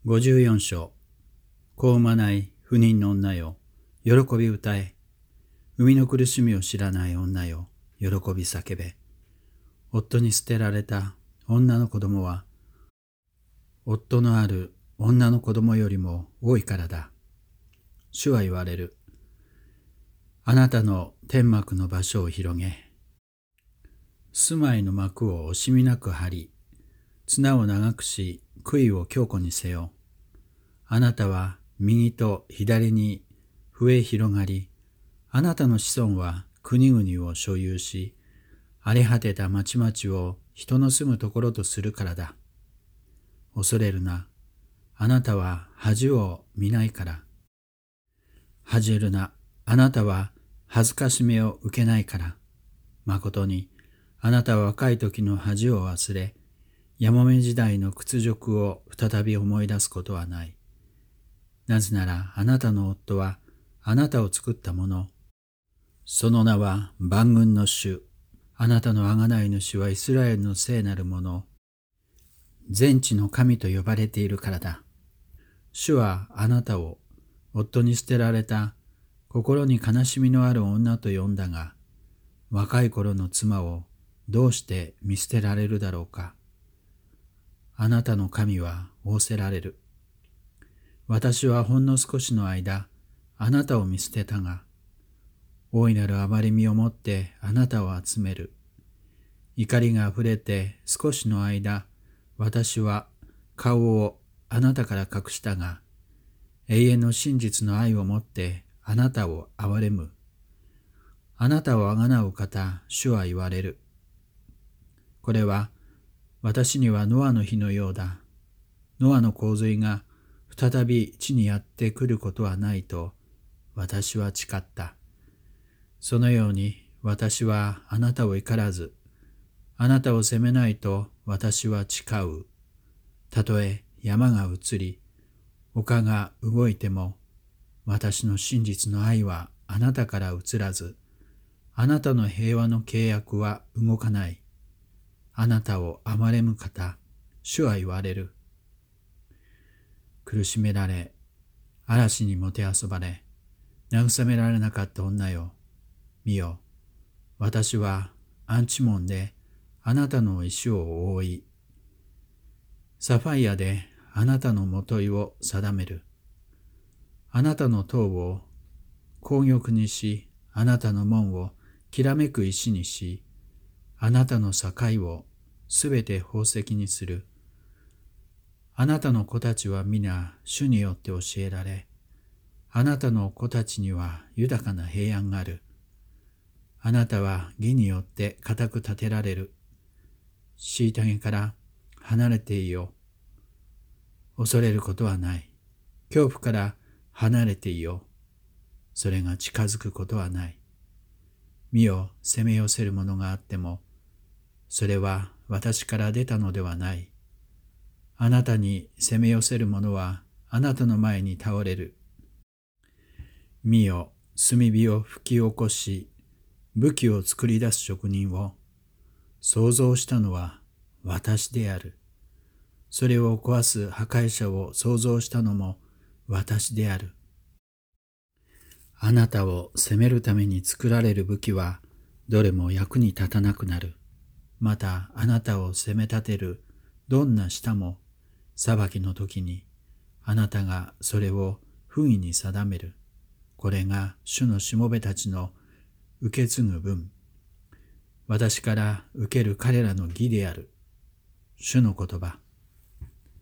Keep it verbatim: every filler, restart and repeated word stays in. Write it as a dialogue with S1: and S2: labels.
S1: ごじゅうよん章。子を産まない不妊の女よ、喜び歌え。産みの苦しみを知らない女よ、喜び叫べ。夫に捨てられた女の子供は、夫のある女の子供よりも多いからだ。主は言われる。あなたの天幕の場所を広げ、住まいの幕を惜しみなく張り、綱を長くし、杭を強固にせよ。あなたは右と左に増え広がり、あなたの子孫は国々を所有し、荒れ果てた町々を人の住むところとするからだ。恐れるな。あなたは恥を見ないから。恥じるな。あなたは恥ずかしめを受けないから。まことに、あなたは若い時の恥を忘れ、やもめ時代の屈辱を再び思い出すことはない。なぜならあなたの夫はあなたを作ったもの。その名は万軍の主。あなたの贖い主はイスラエルの聖なるもの。全地の神と呼ばれているからだ。主はあなたを夫に捨てられた心に悲しみのある女と呼んだが、若い頃の妻をどうして見捨てられるだろうか。あなたの神は仰せられる。私はほんの少しの間、あなたを見捨てたが、大いなる憐れみをもってあなたを集める。怒りがあふれて少しの間、私は顔をあなたから隠したが、永遠の真実の愛をもってあなたを憐れむ。あなたをあがなう方、主は言われる。これは、私にはノアの日のようだ。ノアの洪水が再び地にやってくることはないと私は誓った。そのように私はあなたを怒らず、あなたを責めないと私は誓う。たとえ山が移り、丘が動いても、私の真実の愛はあなたから移らず、あなたの平和の契約は動かない。あなたを憐れむ方、主は言われる。苦しめられ、嵐にもてあそばれ、慰められなかった女よ。見よ、私はアンチモンであなたの石を覆い、サファイアであなたのもといを定める。あなたの塔を紅玉にし、あなたの門をきらめく石にし、あなたの境をすべて宝石にする。あなたの子たちは皆主によって教えられ、あなたの子たちには豊かな平安がある。あなたは義によって固く立てられる。虐げから離れていよう。恐れることはない。恐怖から離れていよう。それが近づくことはない。見よ、攻め寄せるものがあっても、それは私から出たのではない。あなたに攻め寄せる者はあなたの前に倒れる。見よ、炭火を吹き起こし、武器を作り出す職人を創造したのは私である。それを壊す破壊者を創造したのも私である。あなたを責めるために作られる武器はどれも役に立たなくなる。またあなたを責め立てるどんな舌も裁きの時にあなたがそれを不義に定める。これが主のしもべたちの受け継ぐ分。私から受ける彼らの義である。主の言葉。